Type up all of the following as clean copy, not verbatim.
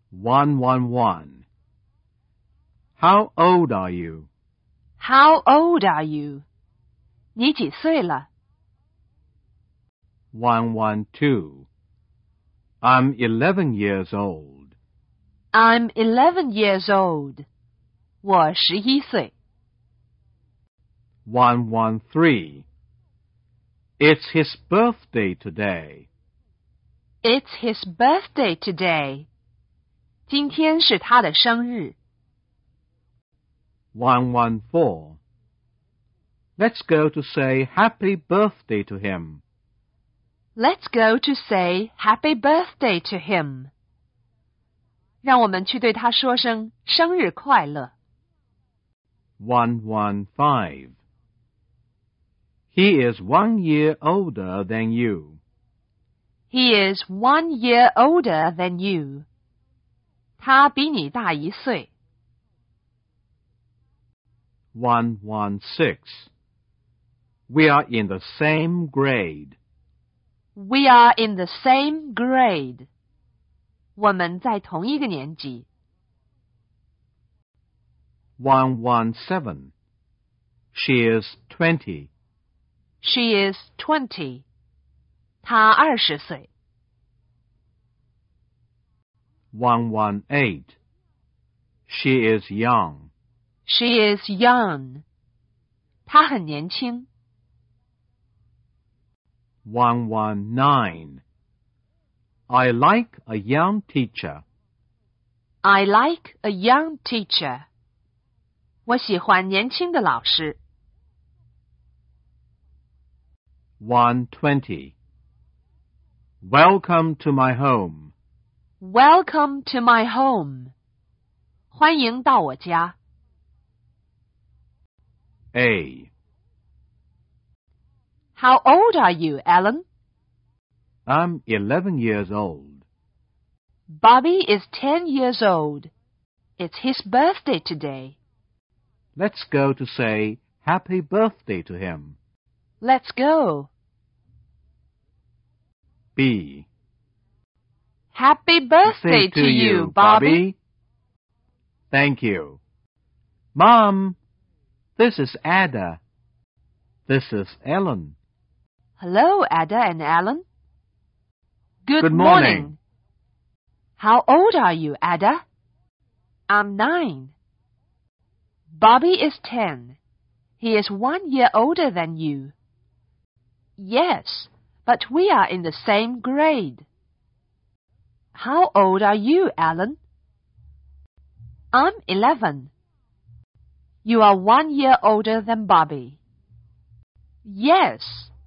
111. How old are you? How old are you? 你几岁了？ 112. I'm 11 years old. I'm 11 years old. 我11岁。 113. It's his birthday today. It's his birthday today. 今天是他的生日。 114. Let's go to say happy birthday to him. Let's go to say happy birthday to him. 让我们去对他说声生日快乐。 115. He is 1 year older than you. He is 1 year older than you. 他比你大1岁。 116. We are in the same grade. We are in the same grade. 我们在同一个年级。 117. She is 20. She is 20. 她20岁。 118. She is young. She is young. 她很年轻。 119. I like a young teacher. I like a young teacher. 我喜欢年轻的老师。 120. Welcome to my home. Welcome to my home. 欢迎到我家。 A. How old are you, Alan? I'm 11 years old. Bobby is 10 years old. It's his birthday today. Let's go to say happy birthday to him. Let's go. B. Happy birthday to you, Bobby. Thank you. Mom, this is Ada. This is Ellen. Hello, Ada and Alan. Good morning. How old are you, Ada? I'm 9. Bobby is 10. He is 1 year older than you. Yes, but we are in the same grade. How old are you, Alan? I'm 11. You are 1 year older than Bobby. Yes.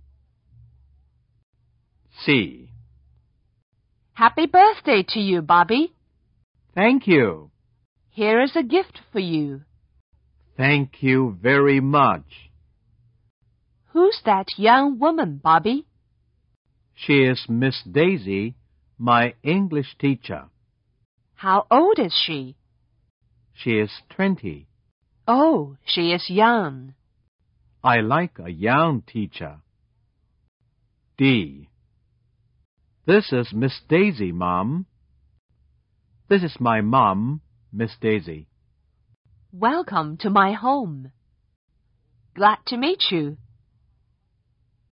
C. Happy birthday to you, Bobby. Thank you. Here is a gift for you. Thank you very much. Who's that young woman, Bobby? She is Miss Daisy, my English teacher. How old is she? She is 20. Oh, she is young. I like a young teacher. D. This is Miss Daisy, Mom. This is my mom, Miss Daisy. Welcome to my home. Glad to meet you.